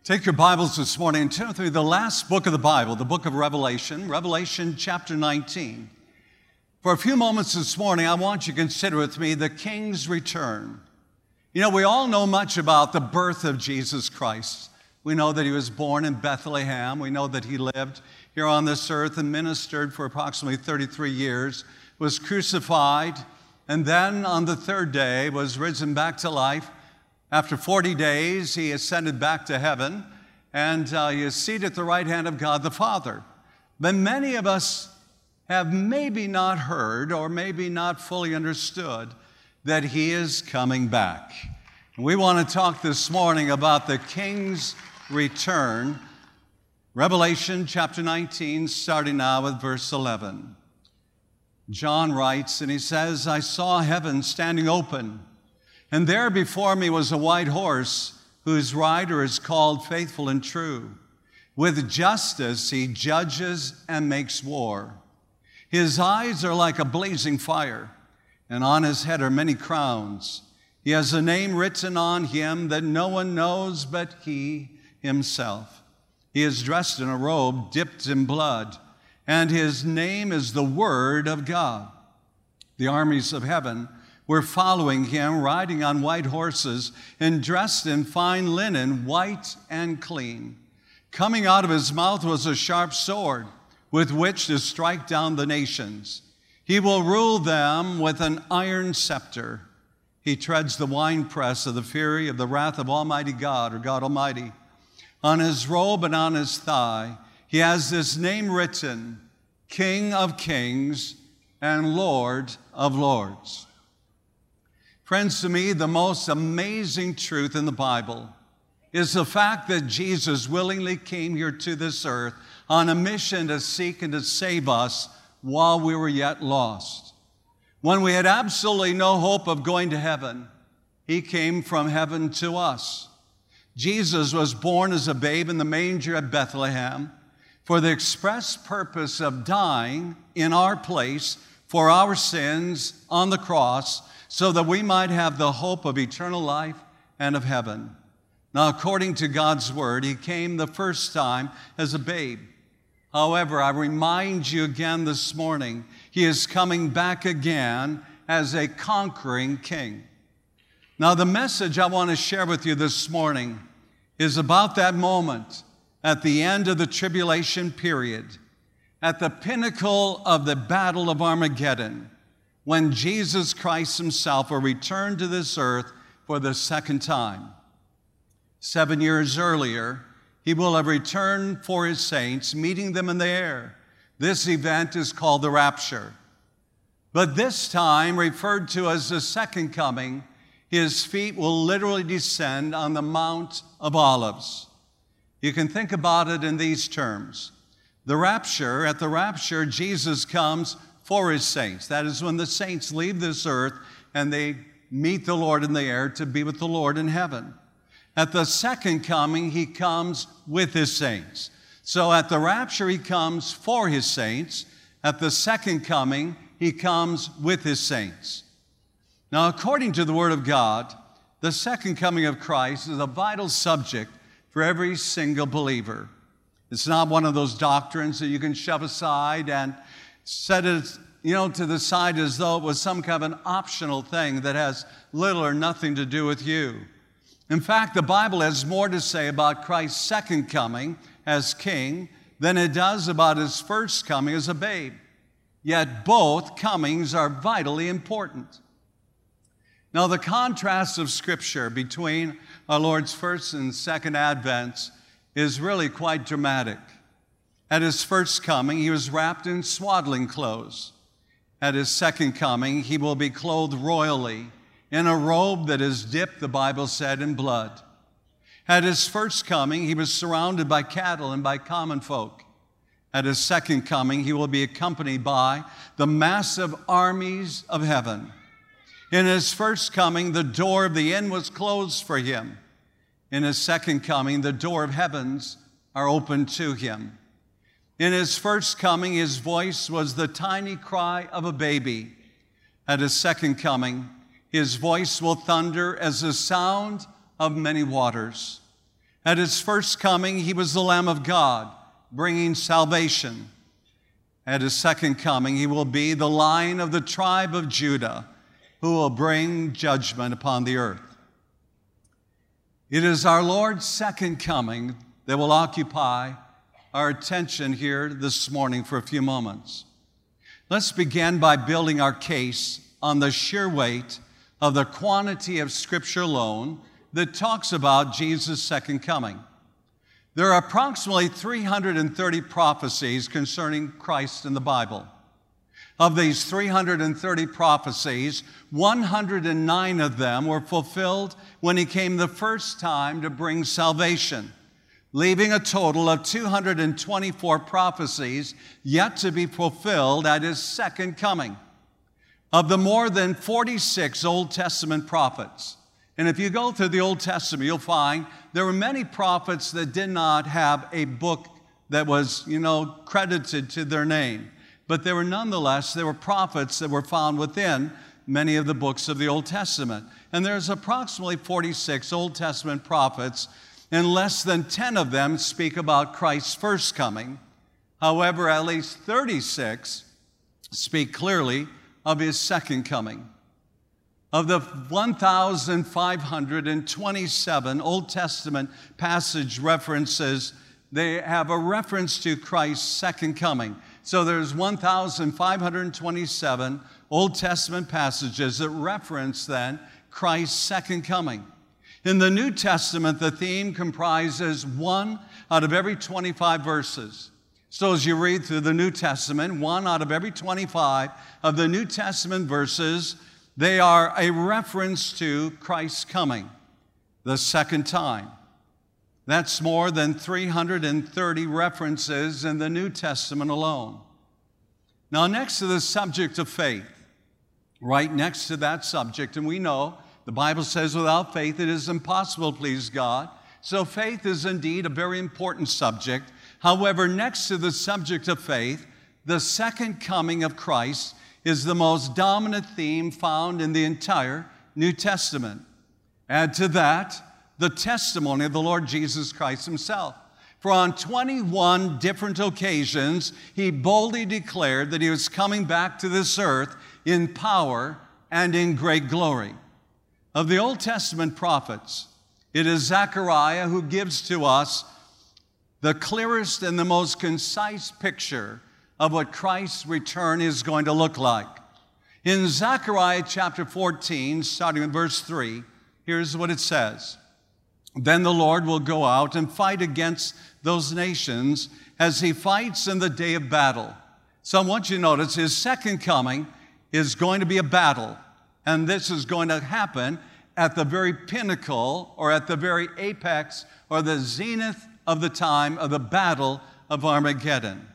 Take your Bibles this morning and turn through the last book of the Bible, the book of Revelation, Revelation chapter 19. For a few moments this morning, I want you to consider with me the King's return. You know, we all know much about the birth of Jesus Christ. We know that he was born in Bethlehem. We know that he lived here on this earth and ministered for approximately 33 years, was crucified, and then on the third day was risen back to life. After 40 days, he ascended back to heaven, and he is seated at the right hand of God the Father. But many of us have maybe not heard or maybe not fully understood that he is coming back. We want to talk this morning about the King's return. Revelation chapter 19, starting now with verse 11. John writes, and he says, I saw heaven standing open, and there before me was a white horse, whose rider is called Faithful and True. With justice he judges and makes war. His eyes are like a blazing fire, and on his head are many crowns. He has a name written on him that no one knows but he himself. He is dressed in a robe dipped in blood, and his name is the Word of God. The armies of heaven were following him, riding on white horses and dressed in fine linen, white and clean. Coming out of his mouth was a sharp sword with which to strike down the nations. He will rule them with an iron scepter. He treads the winepress of the fury of the wrath of Almighty God, or God Almighty. On his robe and on his thigh, he has this name written, King of Kings and Lord of Lords. Friends, to me, the most amazing truth in the Bible is the fact that Jesus willingly came here to this earth on a mission to seek and to save us while we were yet lost. When we had absolutely no hope of going to heaven, he came from heaven to us. Jesus was born as a babe in the manger at Bethlehem for the express purpose of dying in our place for our sins on the cross, so that we might have the hope of eternal life and of heaven. Now, according to God's word, he came the first time as a babe. However, I remind you again this morning, he is coming back again as a conquering king. Now, the message I want to share with you this morning is about that moment at the end of the tribulation period, at the pinnacle of the battle of Armageddon, when Jesus Christ himself will return to this earth for the second time. 7 years earlier, he will have returned for his saints, meeting them in the air. This event is called the rapture. But this time, referred to as the second coming, his feet will literally descend on the Mount of Olives. You can think about it in these terms. At the rapture, Jesus comes for his saints. That is when the saints leave this earth and they meet the Lord in the air to be with the Lord in heaven. At the second coming, he comes with his saints. So at the rapture, he comes for his saints. At the second coming, he comes with his saints. Now, according to the Word of God, the second coming of Christ is a vital subject for every single believer. It's not one of those doctrines that you can shove aside and set it, to the side as though it was some kind of an optional thing that has little or nothing to do with you. In fact, the Bible has more to say about Christ's second coming as king than it does about his first coming as a babe. Yet both comings are vitally important. Now, the contrast of Scripture between our Lord's first and second advents is really quite dramatic. At his first coming, he was wrapped in swaddling clothes. At his second coming, he will be clothed royally in a robe that is dipped, the Bible said, in blood. At his first coming, he was surrounded by cattle and by common folk. At his second coming, he will be accompanied by the massive armies of heaven. In his first coming, the door of the inn was closed for him. In his second coming, the door of heavens are opened to him. In his first coming, his voice was the tiny cry of a baby. At his second coming, his voice will thunder as the sound of many waters. At his first coming, he was the Lamb of God, bringing salvation. At his second coming, he will be the Lion of the tribe of Judah, who will bring judgment upon the earth. It is our Lord's second coming that will occupy our attention here this morning for a few moments. Let's begin by building our case on the sheer weight of the quantity of Scripture alone that talks about Jesus' second coming. There are approximately 330 prophecies concerning Christ in the Bible. Of these 330 prophecies, 109 of them were fulfilled when he came the first time to bring salvation, leaving a total of 224 prophecies yet to be fulfilled at his second coming. Of the more than 46 Old Testament prophets, and if you go through the Old Testament, you'll find there were many prophets that did not have a book that was, credited to their name. But there were prophets that were found within many of the books of the Old Testament. And there's approximately 46 Old Testament prophets, and less than 10 of them speak about Christ's first coming. However, at least 36 speak clearly of his second coming. Of the 1,527 Old Testament passage references, they have a reference to Christ's second coming. So there's 1,527 Old Testament passages that reference then Christ's second coming. In the New Testament, the theme comprises 1 out of every 25 verses. So as you read through the New Testament, 1 out of every 25 of the New Testament verses, they are a reference to Christ's coming, the second time. That's more than 330 references in the New Testament alone. Now, next to the subject of faith, right next to that subject, and we know the Bible says without faith it is impossible to please God. So faith is indeed a very important subject. However, next to the subject of faith, the second coming of Christ is the most dominant theme found in the entire New Testament. Add to that the testimony of the Lord Jesus Christ himself. For on 21 different occasions, he boldly declared that he was coming back to this earth in power and in great glory. Of the Old Testament prophets, it is Zechariah who gives to us the clearest and the most concise picture of what Christ's return is going to look like. In Zechariah chapter 14, starting with verse 3, here's what it says. Then the Lord will go out and fight against those nations as he fights in the day of battle. So I want you to notice his second coming is going to be a battle. And this is going to happen at the very pinnacle or at the very apex or the zenith of the time of the battle of Armageddon.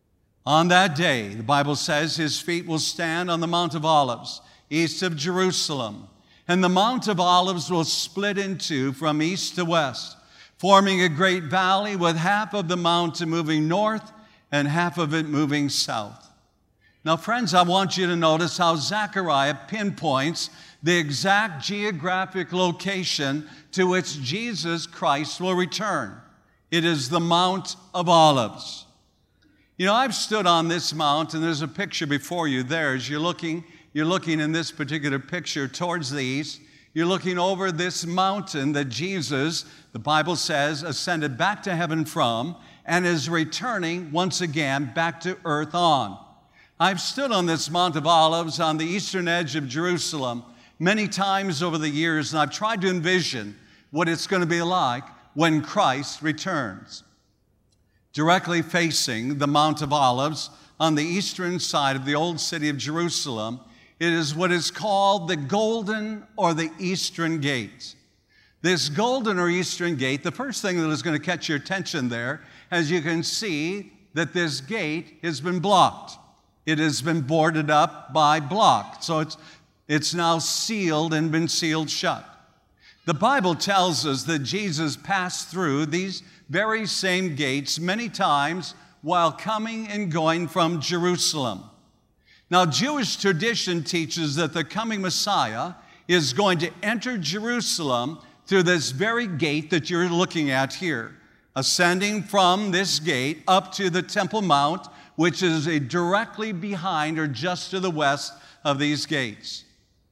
On that day, the Bible says, his feet will stand on the Mount of Olives, east of Jerusalem. And the Mount of Olives will split in two from east to west, forming a great valley with half of the mountain moving north and half of it moving south. Now, friends, I want you to notice how Zechariah pinpoints the exact geographic location to which Jesus Christ will return. It is the Mount of Olives. I've stood on this mount, and there's a picture before you there. As you're looking in this particular picture towards the east. You're looking over this mountain that Jesus, the Bible says, ascended back to heaven from and is returning once again back to earth on. I've stood on this Mount of Olives on the eastern edge of Jerusalem many times over the years, and I've tried to envision what it's going to be like when Christ returns. Directly facing the Mount of Olives on the eastern side of the old city of Jerusalem, it is what is called the Golden or the Eastern Gate. This Golden or Eastern Gate, the first thing that is going to catch your attention there, as you can see that this gate has been blocked. It has been boarded up by block. So it's now sealed and been sealed shut. The Bible tells us that Jesus passed through these very same gates many times while coming and going from Jerusalem. Now, Jewish tradition teaches that the coming Messiah is going to enter Jerusalem through this very gate that you're looking at here, ascending from this gate up to the Temple Mount, which is directly behind or just to the west of these gates.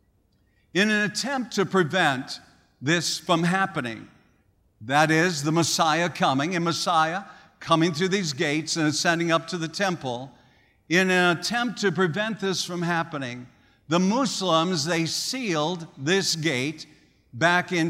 In an attempt to prevent this from happening, that is, the Messiah coming, and Messiah coming through these gates and ascending up to the temple, in an attempt to prevent this from happening, the Muslims, they sealed this gate back in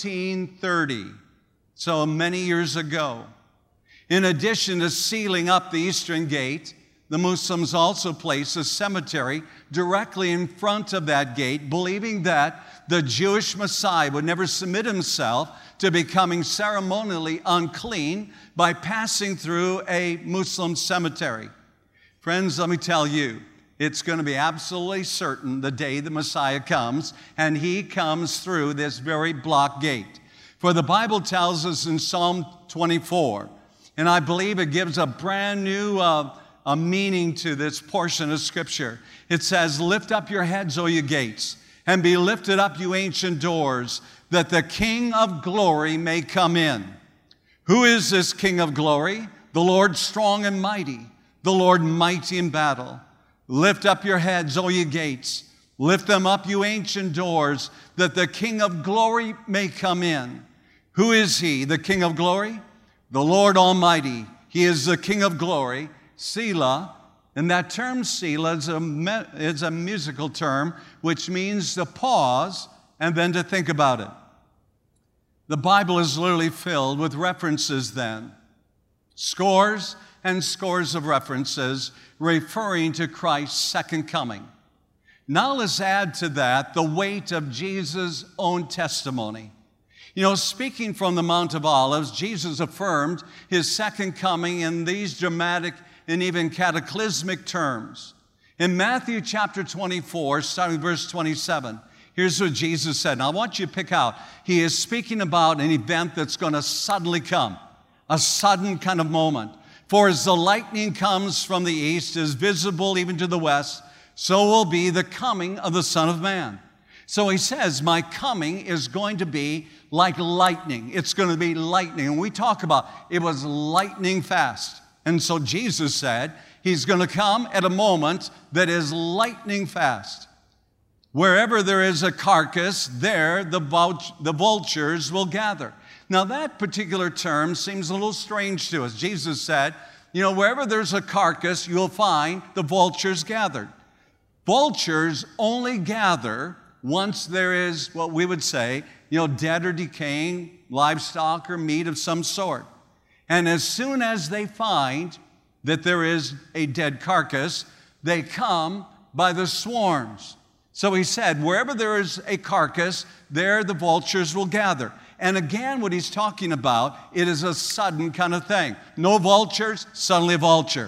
1530, so many years ago. In addition to sealing up the eastern gate, the Muslims also placed a cemetery directly in front of that gate, believing that the Jewish Messiah would never submit himself to becoming ceremonially unclean by passing through a Muslim cemetery. Friends, let me tell you, it's going to be absolutely certain the day the Messiah comes, and he comes through this very block gate. For the Bible tells us in Psalm 24, and I believe it gives a brand new a meaning to this portion of Scripture. It says, "Lift up your heads, O you gates, and be lifted up, you ancient doors, that the King of glory may come in." Who is this King of glory? The Lord strong and mighty, the Lord mighty in battle. Lift up your heads, O you gates. Lift them up, you ancient doors, that the King of glory may come in. Who is he, the King of glory? The Lord Almighty. He is the King of glory. Selah, and that term Selah is a musical term which means to pause and then to think about it. The Bible is literally filled with references then. Scores and scores of references referring to Christ's second coming. Now let's add to that the weight of Jesus' own testimony. You know, speaking from the Mount of Olives, Jesus affirmed his second coming in these dramatic and even cataclysmic terms. In Matthew chapter 24, starting with verse 27, here's what Jesus said. Now I want you to pick out, he is speaking about an event that's going to suddenly come, a sudden kind of moment. For as the lightning comes from the east, is visible even to the west, so will be the coming of the Son of Man. So he says, my coming is going to be like lightning. It's going to be lightning. And we talk about it was lightning fast. And so Jesus said he's going to come at a moment that is lightning fast. Wherever there is a carcass, there the vultures will gather. Now that particular term seems a little strange to us. Jesus said, you know, wherever there's a carcass, you'll find the vultures gathered. Vultures only gather once there is what we would say, you know, dead or decaying livestock or meat of some sort. And as soon as they find that there is a dead carcass, they come by the swarms. So he said, wherever there is a carcass, there the vultures will gather. And again, what he's talking about, it is a sudden kind of thing. No vultures, suddenly a vulture.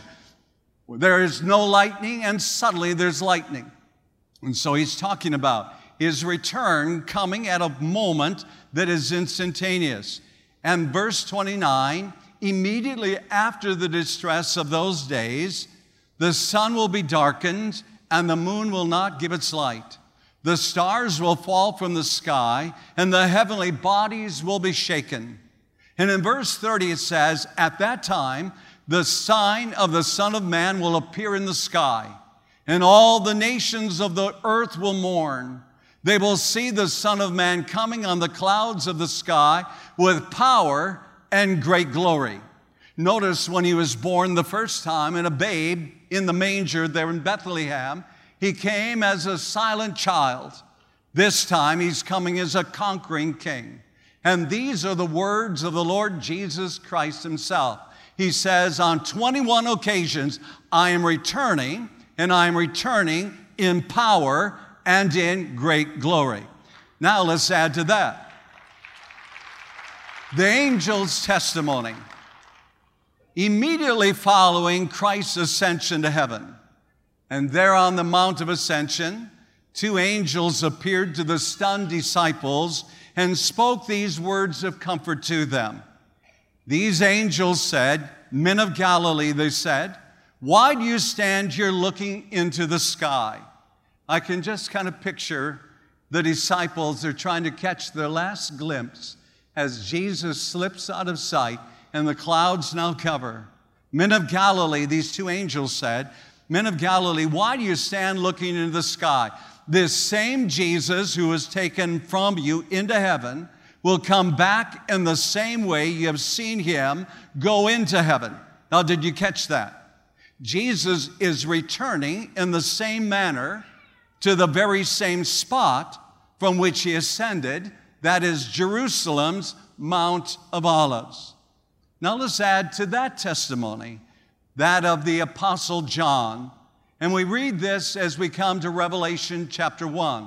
There is no lightning, and suddenly there's lightning. And so he's talking about his return coming at a moment that is instantaneous. And verse 29, immediately after the distress of those days, the sun will be darkened, and the moon will not give its light. The stars will fall from the sky, and the heavenly bodies will be shaken. And in verse 30 it says, at that time, the sign of the Son of Man will appear in the sky, and all the nations of the earth will mourn. They will see the Son of Man coming on the clouds of the sky with power and great glory. Notice when he was born the first time in a babe in the manger there in Bethlehem, he came as a silent child. This time he's coming as a conquering king. And these are the words of the Lord Jesus Christ himself. He says, on 21 occasions, I am returning, and I am returning in power and in great glory. Now let's add to that the angel's testimony. Immediately following Christ's ascension to heaven, and there on the Mount of Ascension, two angels appeared to the stunned disciples and spoke these words of comfort to them. These angels said, men of Galilee, they said, why do you stand here looking into the sky? I can just kind of picture the disciples are trying to catch their last glimpse as Jesus slips out of sight and the clouds now cover. Men of Galilee, these two angels said, men of Galilee, why do you stand looking into the sky? This same Jesus who was taken from you into heaven will come back in the same way you have seen him go into heaven. Now, did you catch that? Jesus is returning in the same manner to the very same spot from which he ascended, that is Jerusalem's Mount of Olives. Now let's add to that testimony, that of the Apostle John. And we read this as we come to Revelation chapter 1.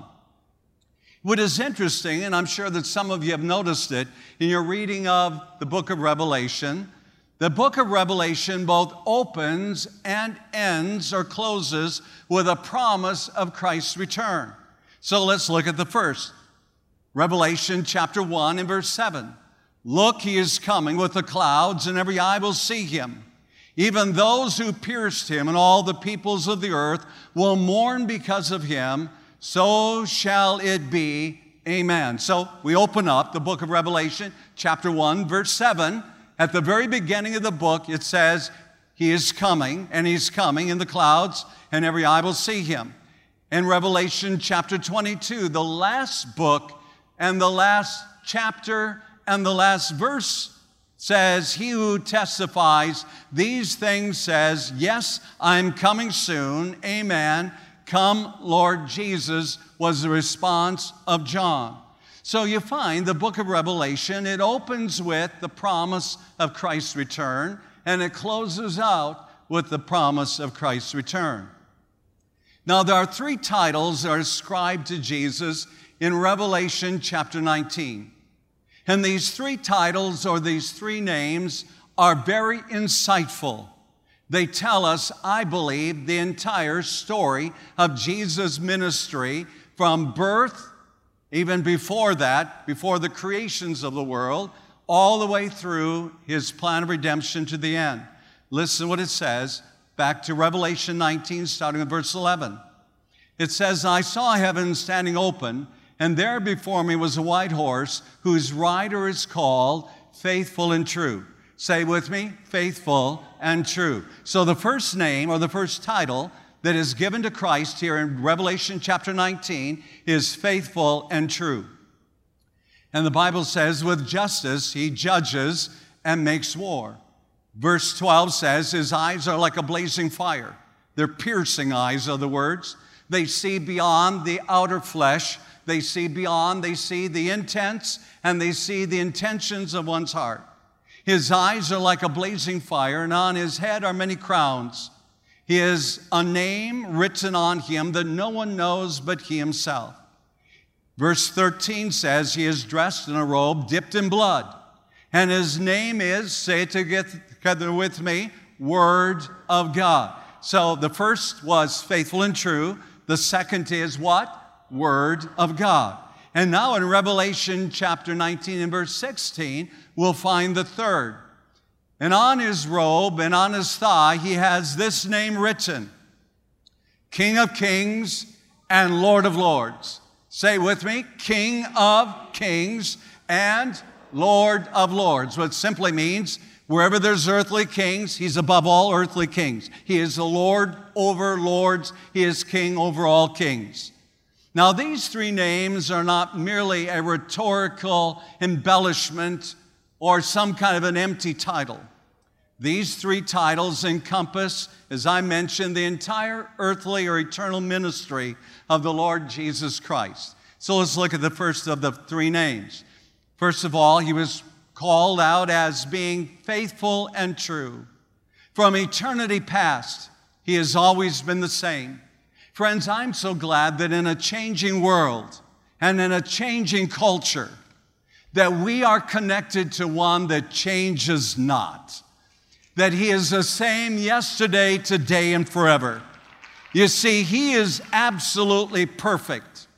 What is interesting, and I'm sure that some of you have noticed it in your reading of the book of Revelation, the book of Revelation both opens and ends or closes with a promise of Christ's return. So let's look at the first. Revelation chapter 1 and verse 7. Look, he is coming with the clouds, and every eye will see him. Even those who pierced him, and all the peoples of the earth will mourn because of him. So shall it be. Amen. So we open up the book of Revelation, chapter 1, verse 7. At the very beginning of the book, it says, he is coming, and he's coming in the clouds, and every eye will see him. In Revelation chapter 22, the last book and the last chapter and the last verse says, he who testifies these things says, yes, I'm coming soon. Amen. Come, Lord Jesus, was the response of John. So you find the book of Revelation, it opens with the promise of Christ's return, and it closes out with the promise of Christ's return. Now, there are three titles that are ascribed to Jesus in Revelation chapter 19. And these three titles, or these three names, are very insightful. They tell us, I believe, the entire story of Jesus' ministry from birth, even before that, before the creations of the world, all the way through his plan of redemption to the end. Listen to what it says, back to Revelation 19, starting with verse 11. It says, I saw heaven standing open, and there before me was a white horse, whose rider is called Faithful and True. Say with me, Faithful and True. So the first name, or the first title, that is given to Christ here in Revelation chapter 19 is Faithful and True. And the Bible says, with justice he judges and makes war. Verse 12 says, his eyes are like a blazing fire. They're piercing eyes, are the words. They see beyond the outer flesh. They see beyond, they see the intents, and they see the intentions of one's heart. His eyes are like a blazing fire, and on his head are many crowns. He has a name written on him that no one knows but he himself. Verse 13 says, he is dressed in a robe dipped in blood, and his name is, say it together with me, Word of God. So the first was Faithful and True. The second is what? Word of God. And now in Revelation chapter 19 and verse 16, we'll find the third. And on his robe and on his thigh, he has this name written, King of Kings and Lord of Lords. Say with me, King of Kings and Lord of Lords. What simply means, wherever there's earthly kings, he's above all earthly kings. He is the Lord over lords. He is king over all kings. Now, these three names are not merely a rhetorical embellishment or some kind of an empty title. These three titles encompass, as I mentioned, the entire earthly or eternal ministry of the Lord Jesus Christ. So let's look at the first of the three names. First of all, he was called out as being faithful and true. From eternity past, he has always been the same. Friends, I'm so glad that in a changing world and in a changing culture, that we are connected to one that changes not. That he is the same yesterday, today, and forever. You see, he is absolutely perfect.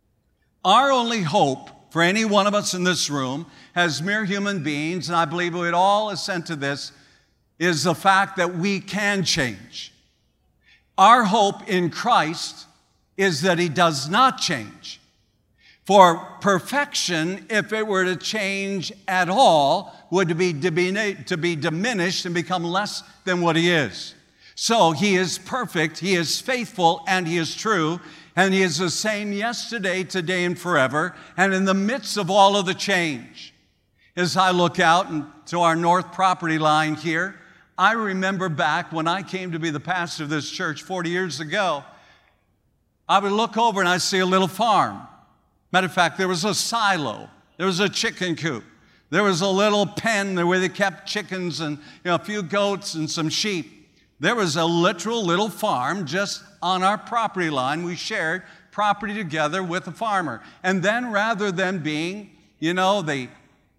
Our only hope for any one of us in this room as mere human beings, and I believe we would all assent to this, is the fact that we can change. Our hope in Christ is that he does not change. For perfection, if it were to change at all, would be to be diminished and become less than what he is. So he is perfect, he is faithful, and he is true, and he is the same yesterday, today, and forever. And in the midst of all of the change, as I look out to our north property line here, I remember back when I came to be the pastor of this church 40 years ago, I would look over and I'd see a little farm. Matter of fact, there was a silo, there was a chicken coop, there was a little pen where they kept chickens and a few goats and some sheep. There was a literal little farm just on our property line. We shared property together with a farmer. And then rather than being, the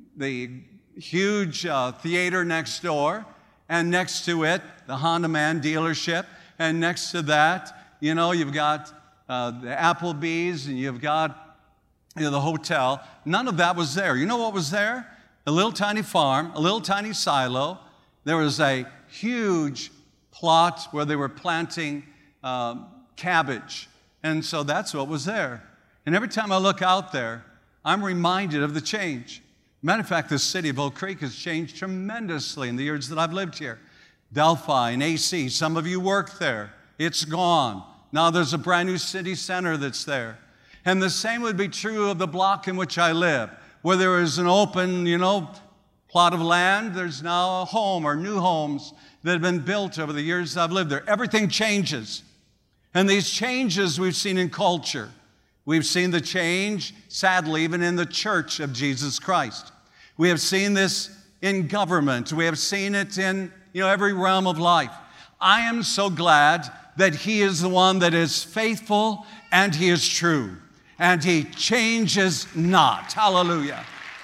huge theater next door, and next to it, the Honda Man dealership, and next to that, you've got the Applebee's, and you've got the hotel. None of that was there. You know what was there? A little tiny farm, a little tiny silo. There was a huge plot where they were planting cabbage. And so that's what was there. And every time I look out there, I'm reminded of the change. Matter of fact, the city of Oak Creek has changed tremendously in the years that I've lived here. Delphi and AC, some of you work there. It's gone. Now there's a brand new city center that's there. And the same would be true of the block in which I live. Where there is an open, plot of land, there's now a home or new homes that have been built over the years I've lived there. Everything changes. And these changes we've seen in culture. We've seen the change, sadly, even in the church of Jesus Christ. We have seen this in government. We have seen it in every realm of life. I am so glad that he is the one that is faithful and he is true. And he changes not. Hallelujah.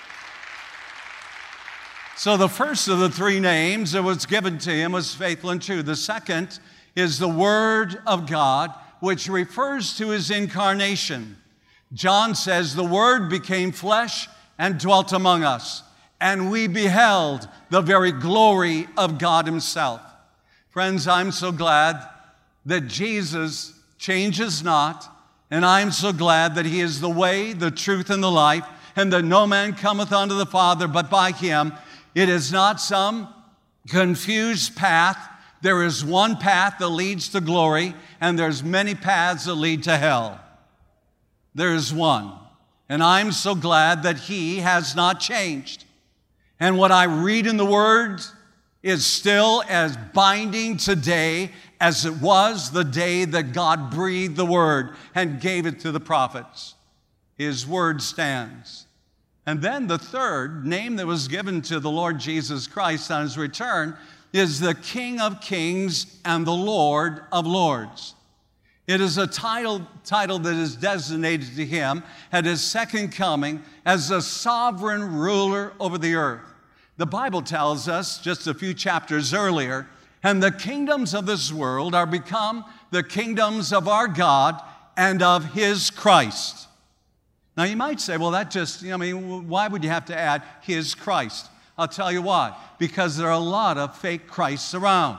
So the first of the three names that was given to him was faithful and true. The second is the Word of God, which refers to his incarnation. John says, the Word became flesh and dwelt among us, and we beheld the very glory of God himself. Friends, I'm so glad that Jesus changes not, and I'm so glad that he is the way, the truth, and the life, and that no man cometh unto the Father but by him. It is not some confused path. There is one path that leads to glory, and there's many paths that lead to hell. There is one. And I'm so glad that he has not changed. And what I read in the Word is still as binding today as it was the day that God breathed the Word and gave it to the prophets. His Word stands. And then the third name that was given to the Lord Jesus Christ on his return is the King of Kings and the Lord of Lords. It is a title that is designated to him at his second coming as the sovereign ruler over the earth. The Bible tells us just a few chapters earlier, and the kingdoms of this world are become the kingdoms of our God and of his Christ. Now you might say, well, that just, why would you have to add his Christ? I'll tell you why. Because there are a lot of fake Christs around.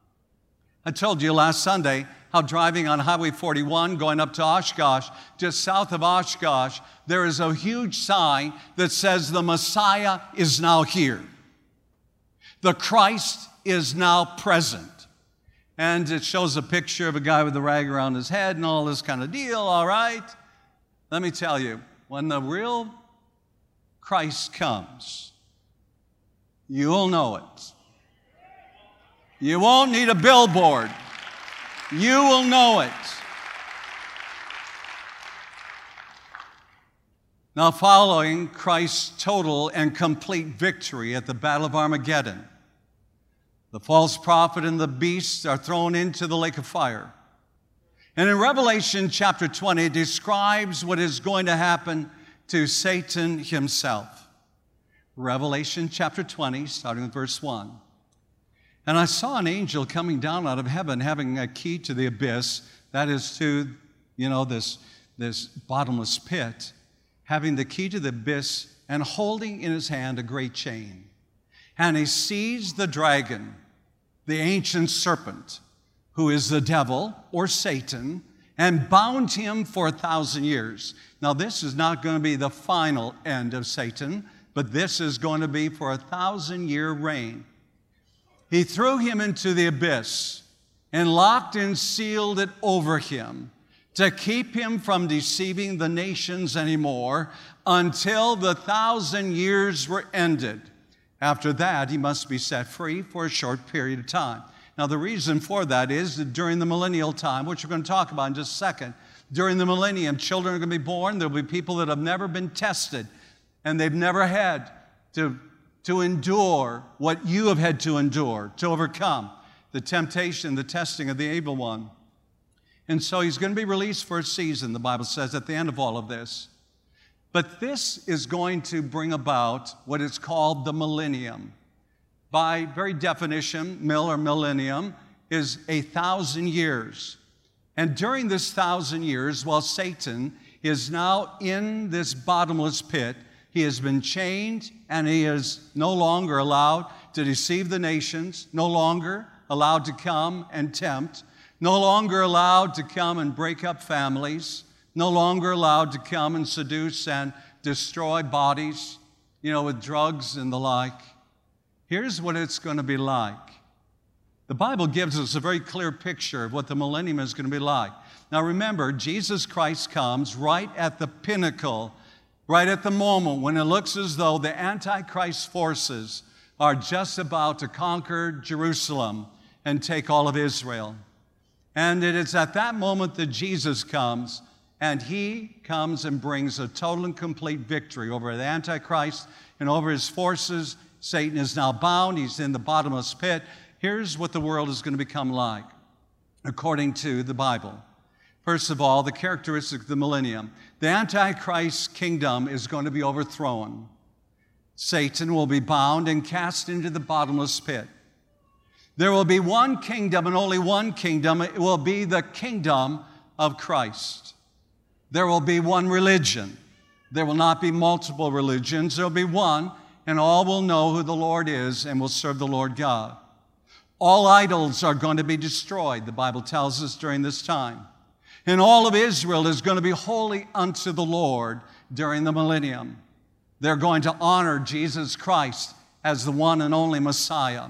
I told you last Sunday how driving on Highway 41 going up to Oshkosh, just south of Oshkosh, there is a huge sign that says the Messiah is now here. The Christ is now present. And it shows a picture of a guy with a rag around his head and all this kind of deal, all right? Let me tell you, when the real Christ comes, you will know it. You won't need a billboard. You will know it. Now, following Christ's total and complete victory at the Battle of Armageddon, the false prophet and the beast are thrown into the lake of fire. And in Revelation chapter 20, it describes what is going to happen to Satan himself. Revelation chapter 20, starting with verse 1. And I saw an angel coming down out of heaven, having a key to the abyss, that is to, this bottomless pit, having the key to the abyss and holding in his hand a great chain. And he seized the dragon, the ancient serpent, who is the devil or Satan, and bound him for 1,000 years. Now, this is not going to be the final end of Satan, but this is going to be for a 1,000-year reign. He threw him into the abyss and locked and sealed it over him to keep him from deceiving the nations anymore until the 1,000 years were ended. After that, he must be set free for a short period of time. Now, the reason for that is that during the millennial time, which we're going to talk about in just a second, during the millennium, children are going to be born. There will be people that have never been tested, and they've never had to endure what you have had to endure, to overcome the temptation, the testing of the evil one. And so he's going to be released for a season, the Bible says, at the end of all of this. But this is going to bring about what is called the millennium. By very definition, millennium is 1,000 years. And during this 1,000 years, while Satan is now in this bottomless pit, he has been chained and he is no longer allowed to deceive the nations, no longer allowed to come and tempt, no longer allowed to come and break up families, no longer allowed to come and seduce and destroy bodies, with drugs and the like. Here's what it's going to be like. The Bible gives us a very clear picture of what the millennium is going to be like. Now remember, Jesus Christ comes right at the pinnacle, right at the moment when it looks as though the Antichrist forces are just about to conquer Jerusalem and take all of Israel. And it is at that moment that Jesus comes, and he comes and brings a total and complete victory over the Antichrist and over his forces. Satan is now bound. He's in the bottomless pit. Here's what the world is going to become like, according to the Bible. First of all, the characteristic of the millennium. The Antichrist kingdom is going to be overthrown. Satan will be bound and cast into the bottomless pit. There will be one kingdom and only one kingdom. It will be the kingdom of Christ. There will be one religion. There will not be multiple religions. There will be one, and all will know who the Lord is and will serve the Lord God. All idols are going to be destroyed, the Bible tells us, during this time. And all of Israel is going to be holy unto the Lord during the millennium. They're going to honor Jesus Christ as the one and only Messiah.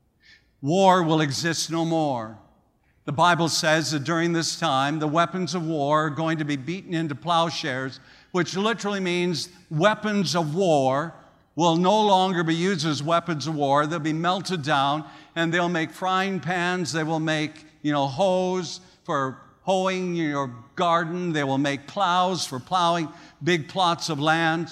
War will exist no more. The Bible says that during this time, the weapons of war are going to be beaten into plowshares, which literally means weapons of war will no longer be used as weapons of war. They'll be melted down, and they'll make frying pans. They will make, hoes for hoeing your garden. They will make plows for plowing big plots of land.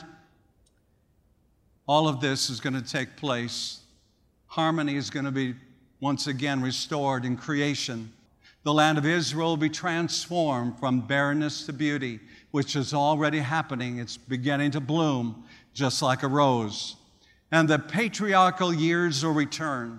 All of this is going to take place. Harmony is going to be once again restored in creation. The land of Israel will be transformed from barrenness to beauty, which is already happening. It's beginning to bloom just like a rose. And the patriarchal years will return.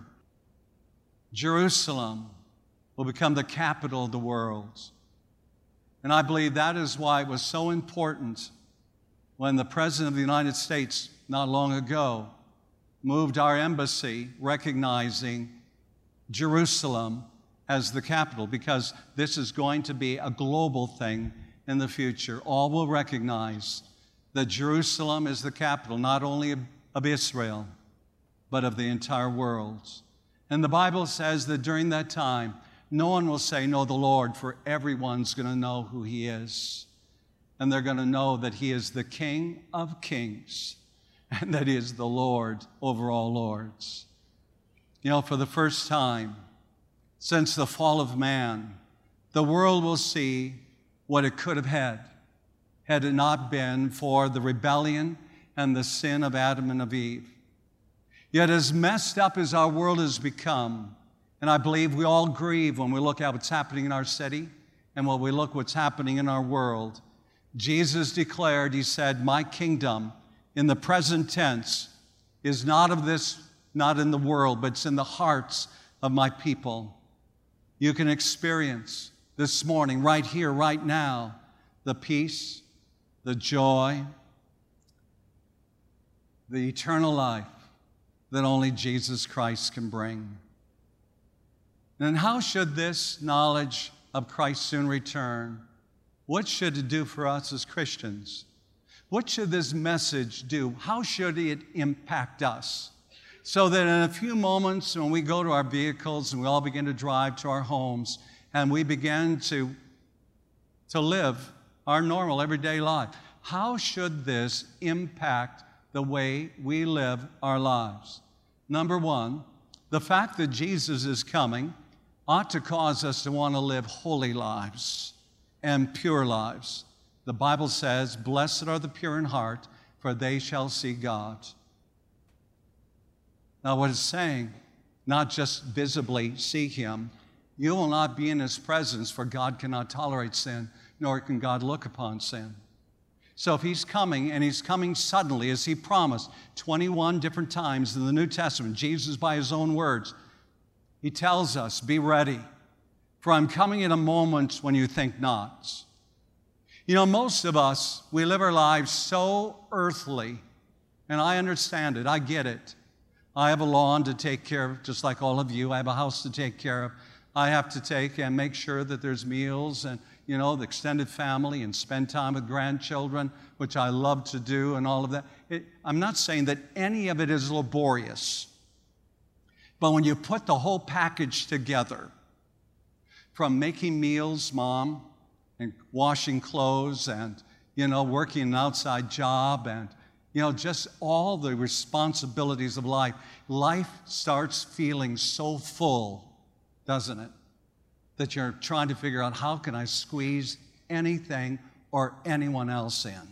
Jerusalem will become the capital of the world. And I believe that is why it was so important when the President of the United States not long ago moved our embassy recognizing Jerusalem as the capital, because this is going to be a global thing in the future. All will recognize that Jerusalem is the capital, not only of Israel, but of the entire world. And the Bible says that during that time, no one will say, "Know the Lord," for everyone's going to know who he is. And they're going to know that he is the King of kings and that he is the Lord over all lords. For the first time since the fall of man, the world will see what it could have had it not been for the rebellion and the sin of Adam and of Eve. Yet as messed up as our world has become, and I believe we all grieve when we look at what's happening in our city and when we look what's happening in our world, Jesus declared, he said, "My kingdom," in the present tense, "is not of this, not in the world, but it's in the hearts of my people." You can experience this morning, right here, right now, the peace, the joy, the eternal life that only Jesus Christ can bring. And how should this knowledge of Christ's soon return, what should it do for us as Christians? What should this message do? How should it impact us? So that in a few moments when we go to our vehicles and we all begin to drive to our homes and we begin to live our normal everyday life, how should this impact the way we live our lives? Number one, the fact that Jesus is coming ought to cause us to want to live holy lives and pure lives. The Bible says, "Blessed are the pure in heart, for they shall see God." Now, what it's saying, not just visibly see Him, you will not be in His presence, for God cannot tolerate sin, nor can God look upon sin. So if He's coming, and He's coming suddenly, as He promised 21 different times in the New Testament, Jesus, by His own words, He tells us, "Be ready, for I'm coming in a moment when you think not." You know, most of us, we live our lives so earthly, and I understand it, I get it. I have a lawn to take care of, just like all of you. I have a house to take care of. I have to take and make sure that there's meals and, you know, the extended family and spend time with grandchildren, which I love to do and all of that. I'm not saying that any of it is laborious. But when you put the whole package together, from making meals, Mom, and washing clothes and, you know, working an outside job and, you know, just all the responsibilities of life, life starts feeling so full, doesn't it? That you're trying to figure out, how can I squeeze anything or anyone else in?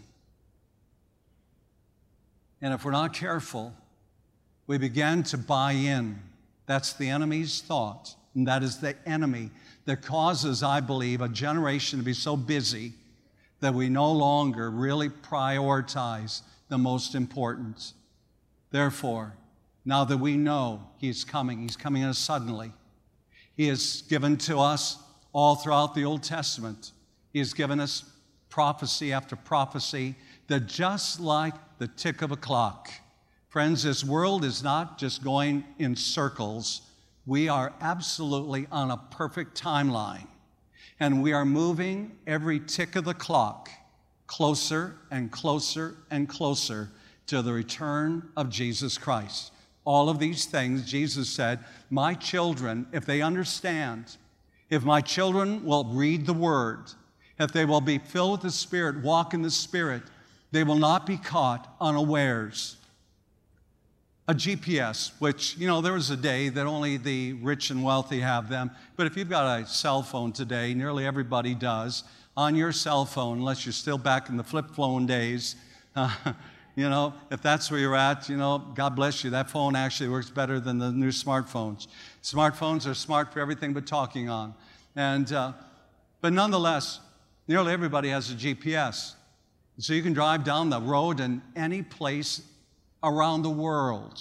And if we're not careful, we begin to buy in. That's the enemy's thought, and that is the enemy that causes, I believe, a generation to be so busy that we no longer really prioritize the most important. Therefore, now that we know He's coming us suddenly. He has given to us all throughout the Old Testament. He has given us prophecy after prophecy that just like the tick of a clock, friends, this world is not just going in circles. We are absolutely on a perfect timeline, and we are moving every tick of the clock closer and closer and closer to the return of Jesus Christ. All of these things, Jesus said, my children, if they understand, if my children will read the Word, if they will be filled with the Spirit, walk in the Spirit, they will not be caught unawares. A GPS, which, you know, there was a day that only the rich and wealthy have them, but if you've got a cell phone today, nearly everybody does, on your cell phone, unless you're still back in the flip phone days, you know, if that's where you're at, you know, God bless you. That phone actually works better than the new smartphones. Smartphones are smart for everything but talking on. But nonetheless, nearly everybody has a GPS. So you can drive down the road in any place around the world,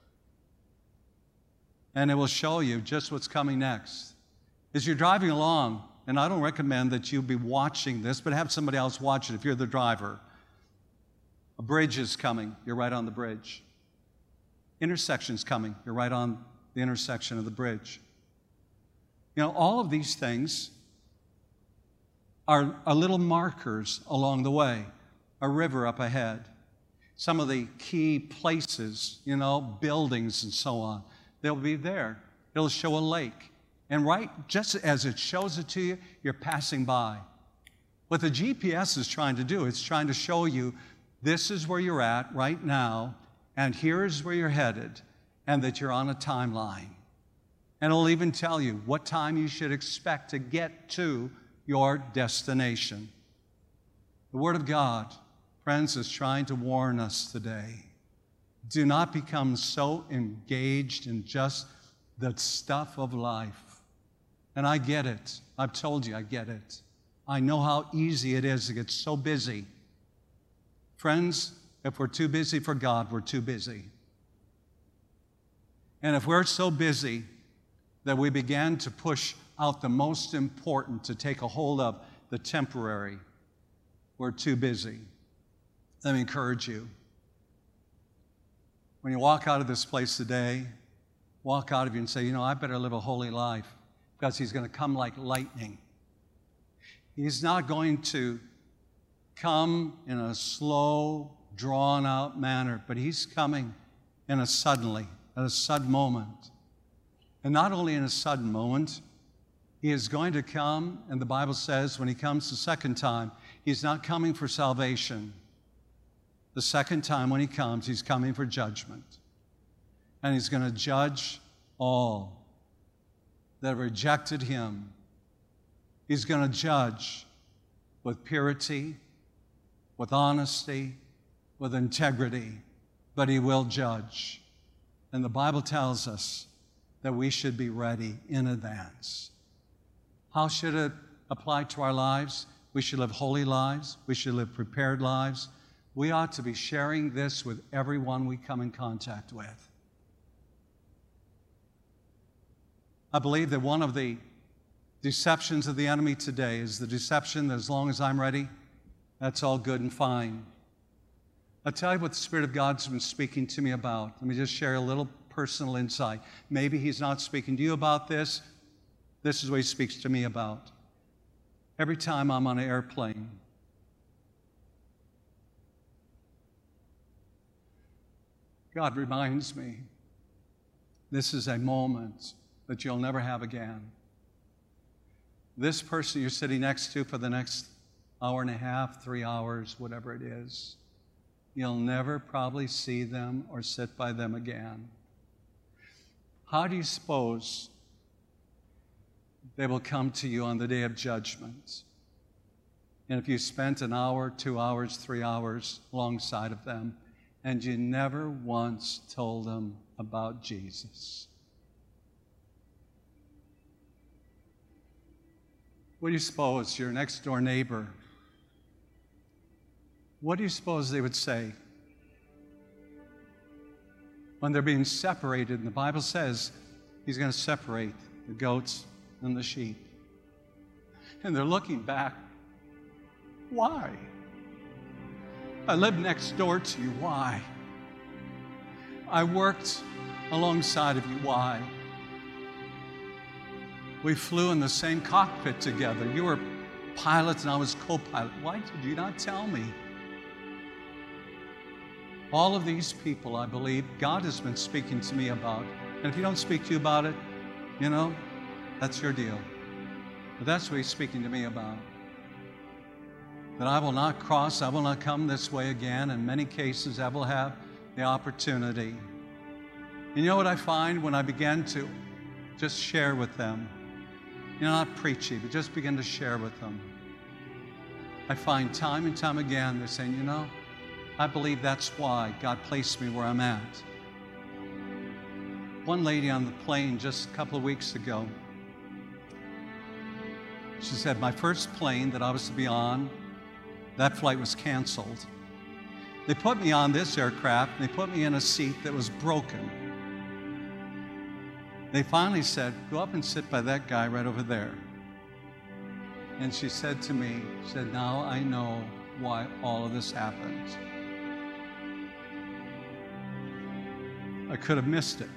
and it will show you just what's coming next. As you're driving along, and I don't recommend that you be watching this, but have somebody else watch it if you're the driver. A bridge is coming, you're right on the bridge. Intersection's coming, you're right on the intersection of the bridge. You know, all of these things are little markers along the way. A river up ahead. Some of the key places, you know, buildings and so on, they'll be there. It'll show a lake. And right, just as it shows it to you, you're passing by. What the GPS is trying to do, it's trying to show you this is where you're at right now, and here's where you're headed, and that you're on a timeline. And it'll even tell you what time you should expect to get to your destination. The Word of God, friends, is trying to warn us today. Do not become so engaged in just the stuff of life. And I get it. I've told you I get it. I know how easy it is to get so busy. Friends, if we're too busy for God, we're too busy. And if we're so busy that we begin to push out the most important to take a hold of the temporary, we're too busy. Let me encourage you. When you walk out of this place today, walk out of you and say, you know, I better live a holy life because He's going to come like lightning. He's not going to come in a slow, drawn-out manner, but he's coming in a suddenly, at a sudden moment. And not only in a sudden moment, he is going to come, and the Bible says when he comes the second time, he's not coming for salvation. The second time when he comes, he's coming for judgment. And he's going to judge all that have rejected him. He's going to judge with purity, with honesty, with integrity, but he will judge. And the Bible tells us that we should be ready in advance. How should it apply to our lives? We should live holy lives. We should live prepared lives. We ought to be sharing this with everyone we come in contact with. I believe that one of the deceptions of the enemy today is the deception that as long as I'm ready, that's all good and fine. I'll tell you what the Spirit of God's been speaking to me about. Let me just share a little personal insight. Maybe he's not speaking to you about this. This is what he speaks to me about. Every time I'm on an airplane, God reminds me, this is a moment that you'll never have again. This person you're sitting next to for the next hour and a half, 3 hours, whatever it is, you'll never probably see them or sit by them again. How do you suppose they will come to you on the day of judgment? And if you spent an hour, 2 hours, 3 hours alongside of them, and you never once told them about Jesus? What do you suppose your next door neighbor, what do you suppose they would say when they're being separated? And the Bible says he's going to separate the goats and the sheep. And they're looking back. Why? I live next door to you. Why? I worked alongside of you. Why? We flew in the same cockpit together. You were pilot and I was co-pilot. Why did you not tell me? All of these people, I believe, God has been speaking to me about. And if he don't speak to you about it, you know, that's your deal. But that's what he's speaking to me about. That I will not cross, I will not come this way again. In many cases, I will have the opportunity. And you know what I find when I begin to just share with them? You know, not preachy, but just begin to share with them. I find time and time again, they're saying, you know, I believe that's why God placed me where I'm at. One lady on the plane just a couple of weeks ago, she said, my first plane that I was to be on, that flight was canceled. They put me on this aircraft, and they put me in a seat that was broken. They finally said, go up and sit by that guy right over there. And she said to me, she said, now I know why all of this happened. I could have missed it.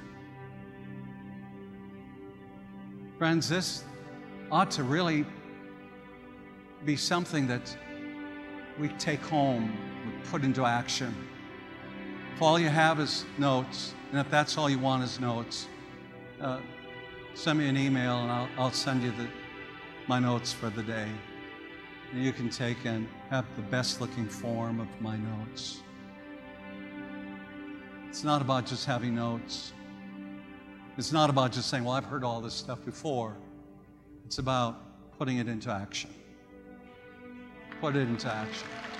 Friends, this ought to really be something that we take home, we put into action. If all you have is notes, and if that's all you want is notes, send me an email and I'll send you my notes for the day. And you can take and have the best looking form of my notes. It's not about just having notes. It's not about just saying, well, I've heard all this stuff before. It's about putting it into action. Put it into action.